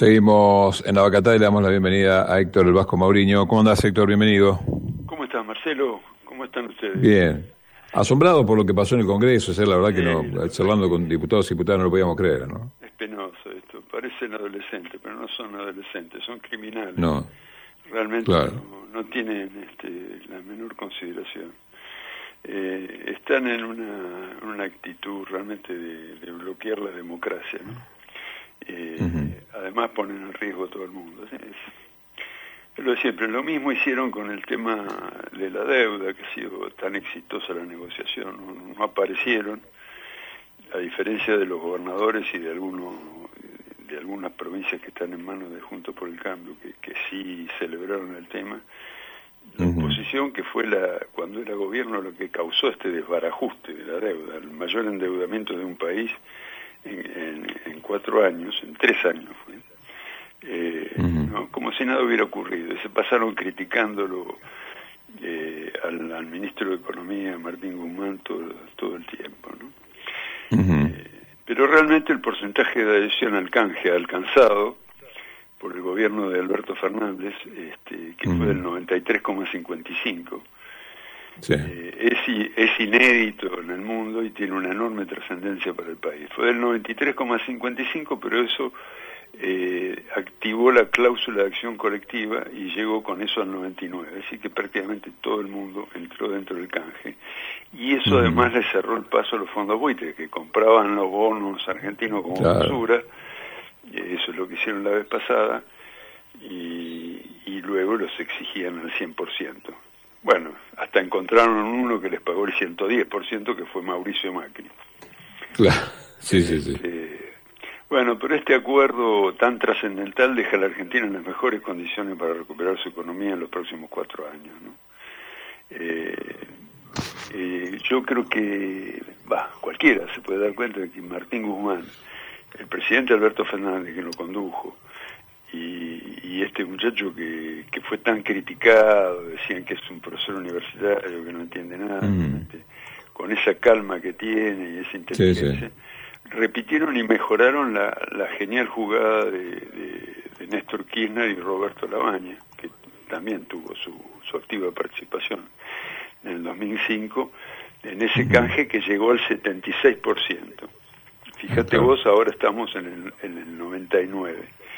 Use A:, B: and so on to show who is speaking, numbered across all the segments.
A: Seguimos en La Vacatá y le damos la bienvenida a Héctor El Vasco Mauriño. ¿Cómo andás, Héctor? Bienvenido.
B: ¿Cómo estás, Marcelo? ¿Cómo están ustedes?
A: Bien. Asombrado por lo que pasó en el Congreso, la verdad que no, charlando con diputados y diputadas no lo podíamos creer, ¿no?
B: Es penoso esto, parecen adolescentes, pero no son adolescentes, son criminales.
A: No.
B: Realmente
A: Claro.
B: no tienen la menor consideración. Están en una actitud realmente de bloquear la democracia, ¿no? Además ponen en riesgo a todo el mundo. Es lo de siempre. Lo mismo hicieron con el tema de la deuda, que ha sido tan exitosa la negociación. No aparecieron, a diferencia de los gobernadores y de algunas provincias que están en manos de Juntos por el Cambio, que sí celebraron el tema. La oposición, que fue cuando era gobierno, lo que causó este desbarajuste de la deuda, el mayor endeudamiento de un país en 4 años, en 3 años fue, ¿no? Como si nada hubiera ocurrido. Se pasaron criticándolo al ministro de Economía, Martín Guzmán, todo el tiempo, ¿no? Pero realmente el porcentaje de adhesión al canje alcanzado por el gobierno de Alberto Fernández, que fue del 93,55%, sí. Es inédito en el mundo y tiene una enorme trascendencia para el país. Fue del 93,55%, pero eso activó la cláusula de acción colectiva y llegó con eso al 99%, así que prácticamente todo el mundo entró dentro del canje. Y eso además le cerró el paso a los fondos buitres, que compraban los bonos argentinos como basura. Eso es lo que hicieron la vez pasada, y luego los exigían al 100%. Bueno, hasta encontraron uno que les pagó el 110%, que fue Mauricio Macri.
A: Claro, sí.
B: Bueno, pero este acuerdo tan trascendental deja a la Argentina en las mejores condiciones para recuperar su economía en los próximos 4 años, ¿no? Yo creo que, cualquiera se puede dar cuenta de que Martín Guzmán, el presidente Alberto Fernández, que lo condujo, y este muchacho que fue tan criticado, decían que es un profesor universitario, que no entiende nada, con esa calma que tiene y esa inteligencia, repitieron y mejoraron la genial jugada de Néstor Kirchner y Roberto Lavagna, que también tuvo su activa participación en el 2005, en ese canje que llegó al 76%. Fíjate vos, ahora estamos en el 99%.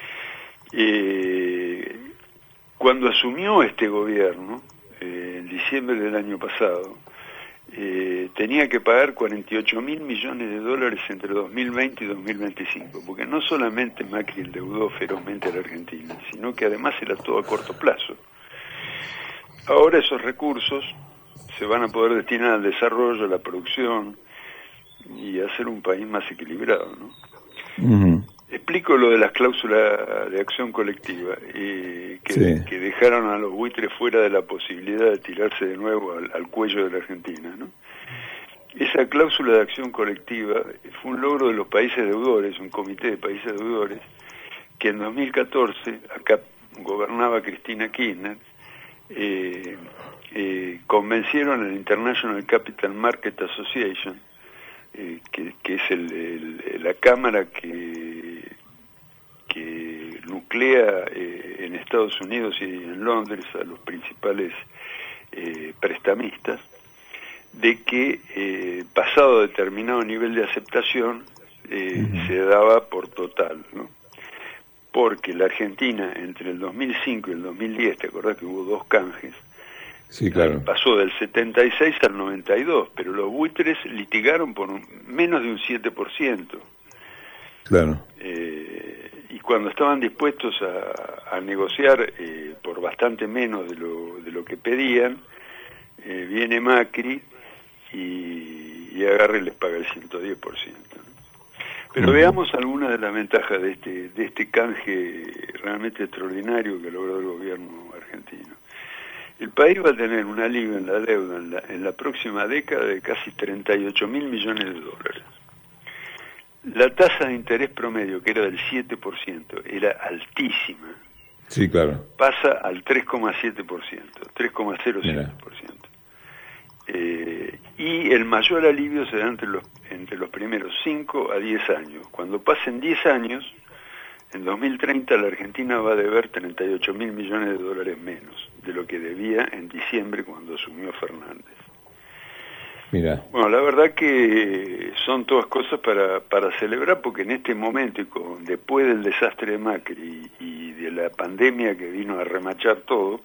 B: Cuando asumió este gobierno, en diciembre del año pasado, tenía que pagar 48.000 millones de dólares entre 2020 y 2025, porque no solamente Macri endeudó ferozmente a la Argentina, sino que además era todo a corto plazo. Ahora esos recursos se van a poder destinar al desarrollo, a la producción y a hacer un país más equilibrado, ¿no? Explico lo de las cláusulas de acción colectiva, que dejaron a los buitres fuera de la posibilidad de tirarse de nuevo al cuello de la Argentina, ¿no? Esa cláusula de acción colectiva fue un logro de los países deudores, un comité de países deudores, que en 2014, acá gobernaba Cristina Kirchner, convencieron al International Capital Market Association, que es la cámara que nuclea en Estados Unidos y en Londres a los principales prestamistas, de que pasado determinado nivel de aceptación se daba por total, ¿no? Porque la Argentina entre el 2005 y el 2010, ¿te acordás que hubo 2 canjes?
A: Sí, claro.
B: Pasó del 76 al 92, pero los buitres litigaron por menos de un 7%. Claro. Y cuando estaban dispuestos a negociar por bastante menos de lo que pedían, viene Macri y agarra y les paga el 110%, ¿no? Pero veamos algunas de las ventajas de este canje realmente extraordinario que logró el gobierno argentino. El país va a tener un alivio en la deuda en la próxima década de casi 38.000 millones de dólares. La tasa de interés promedio, que era del 7%, era altísima.
A: Sí, claro.
B: Pasa al 3,7%, 3,07%. Y el mayor alivio se da entre los primeros 5 a 10 años. Cuando pasen 10 años, en 2030 la Argentina va a deber 38.000 millones de dólares menos de lo que debía en diciembre cuando asumió Fernández.
A: Mira.
B: Bueno, la verdad que son todas cosas para celebrar, porque en este momento, y después del desastre de Macri y de la pandemia que vino a remachar todo,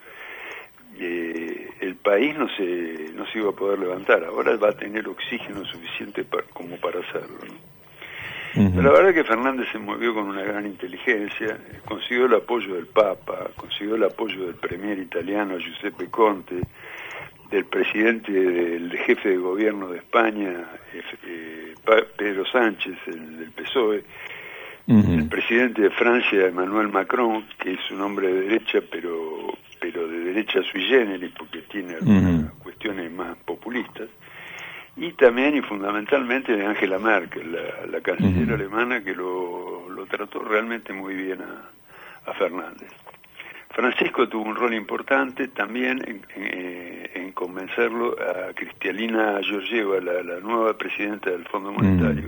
B: el país no se iba a poder levantar. Ahora va a tener oxígeno suficiente como para hacerlo, ¿no? Pero la verdad que Fernández se movió con una gran inteligencia, consiguió el apoyo del Papa, consiguió el apoyo del premier italiano Giuseppe Conte, del presidente, del jefe de gobierno de España, Pedro Sánchez, del PSOE, el presidente de Francia, Emmanuel Macron, que es un hombre de derecha, pero de derecha sui generis, porque tiene algunas cuestiones más populistas, y también y fundamentalmente de Angela Merkel, la canciller alemana, que lo trató realmente muy bien a Fernández. Francisco tuvo un rol importante también en convencerlo a Kristalina Georgieva, la nueva presidenta del Fondo Monetario,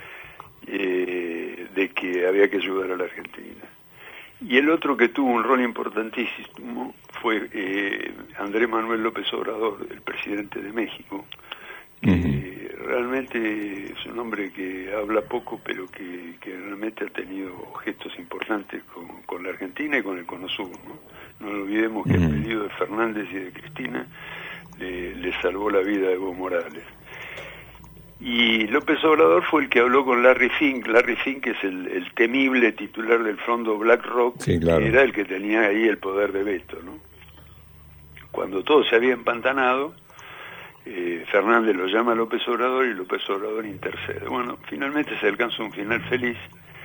B: de que había que ayudar a la Argentina. Y el otro que tuvo un rol importantísimo fue Andrés Manuel López Obrador, el presidente de México, que realmente es un hombre que habla poco, pero que realmente ha tenido gestos importantes con la Argentina y con el Cono Sur, ¿no? No olvidemos que el pedido de Fernández y de Cristina le salvó la vida a Evo Morales. Y López Obrador fue el que habló con Larry Fink, que es el temible titular del fondo BlackRock, sí, claro, que era el que tenía ahí el poder de veto, ¿no? Cuando todo se había empantanado, Fernández lo llama a López Obrador y López Obrador intercede. Bueno, finalmente se alcanza un final feliz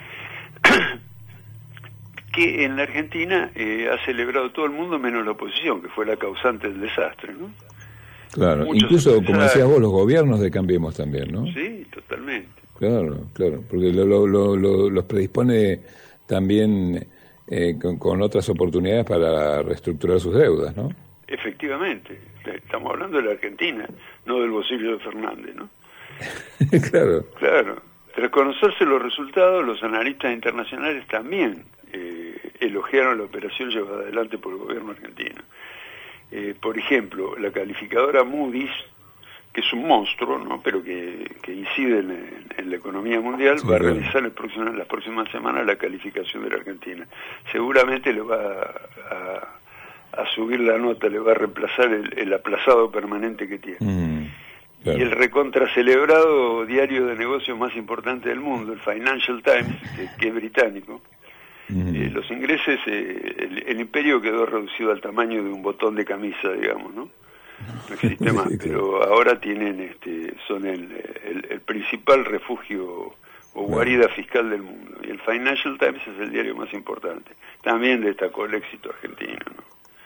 B: que en la Argentina ha celebrado todo el mundo menos la oposición, que fue la causante del desastre, ¿no?
A: Claro, muchos incluso, como decías vos, los gobiernos de Cambiemos también, ¿no?
B: Sí, totalmente.
A: Claro, porque los predispone también con otras oportunidades para reestructurar sus deudas, ¿no?
B: Efectivamente, estamos hablando de la Argentina, no del bolsillo de Fernández, ¿no? Claro. Tras conocerse los resultados, los analistas internacionales también elogiaron la operación llevada adelante por el gobierno argentino. Por ejemplo, la calificadora Moody's, que es un monstruo, ¿no?, pero que incide en la economía mundial, sí, va a realizar las próximas semanas la calificación de la Argentina. Seguramente le va a subir la nota, le va a reemplazar el aplazado permanente que tiene. Claro. Y el recontracelebrado diario de negocios más importante del mundo, el Financial Times, que es británico, los ingleses, el imperio quedó reducido al tamaño de un botón de camisa, digamos, ¿no? No existe más, pero ahora tienen, son el principal refugio o guarida fiscal del mundo. Y el Financial Times es el diario más importante. También destacó el éxito argentino, ¿no?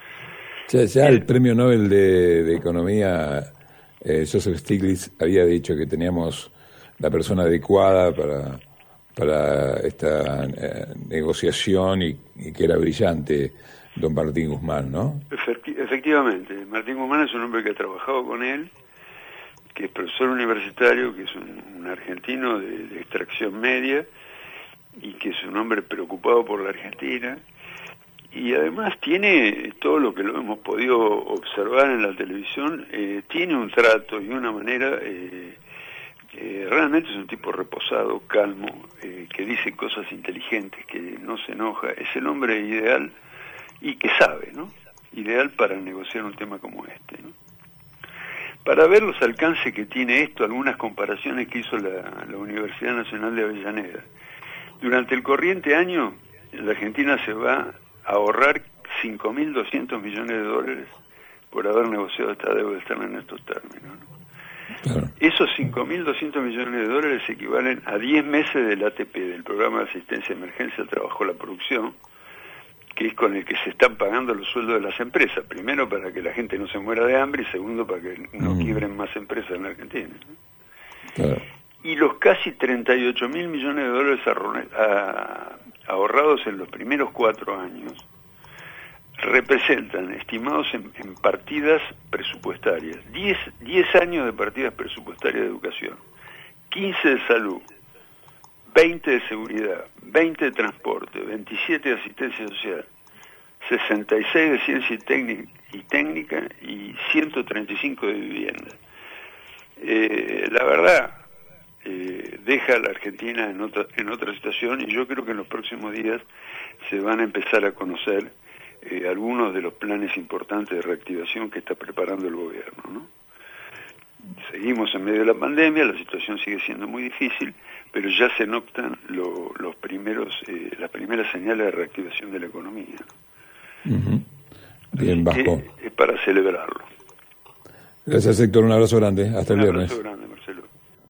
A: Ya el premio Nobel de Economía, Joseph Stiglitz, había dicho que teníamos la persona adecuada para esta negociación y que era brillante, don Martín Guzmán, ¿no?
B: Efectivamente, Martín Guzmán es un hombre que ha trabajado con él, que es profesor universitario, que es un argentino de extracción media y que es un hombre preocupado por la Argentina. Y además tiene todo lo que lo hemos podido observar en la televisión, tiene un trato y una manera, realmente es un tipo reposado, calmo, que dice cosas inteligentes, que no se enoja, es el hombre ideal y que sabe, ¿no? Ideal para negociar un tema como este, ¿no? Para ver los alcances que tiene esto, algunas comparaciones que hizo la Universidad Nacional de Avellaneda. Durante el corriente año, la Argentina se va a ahorrar 5.200 millones de dólares por haber negociado esta deuda externa en estos términos, ¿no? Claro. Esos 5.200 millones de dólares equivalen a 10 meses del ATP, del Programa de Asistencia de Emergencia al Trabajo a la Producción, que es con el que se están pagando los sueldos de las empresas. Primero, para que la gente no se muera de hambre, y segundo, para que no quiebren más empresas en la Argentina, ¿no? Claro. Y los casi 38.000 millones de dólares ahorrados en los primeros 4 años representan, estimados en partidas presupuestarias, 10 años de partidas presupuestarias de educación, 15 de salud, 20 de seguridad, 20 de transporte, 27 de asistencia social, 66 de ciencia y técnica y 135 de vivienda. La verdad, deja a la Argentina en otra situación, y yo creo que en los próximos días se van a empezar a conocer algunos de los planes importantes de reactivación que está preparando el gobierno, ¿no? Seguimos en medio de la pandemia, la situación sigue siendo muy difícil, pero ya se notan las primeras señales de reactivación de la economía.
A: Uh-huh. Bien, Vasco.
B: Es para celebrarlo.
A: Gracias, Héctor. Un abrazo grande. Hasta el viernes.
B: Un abrazo grande.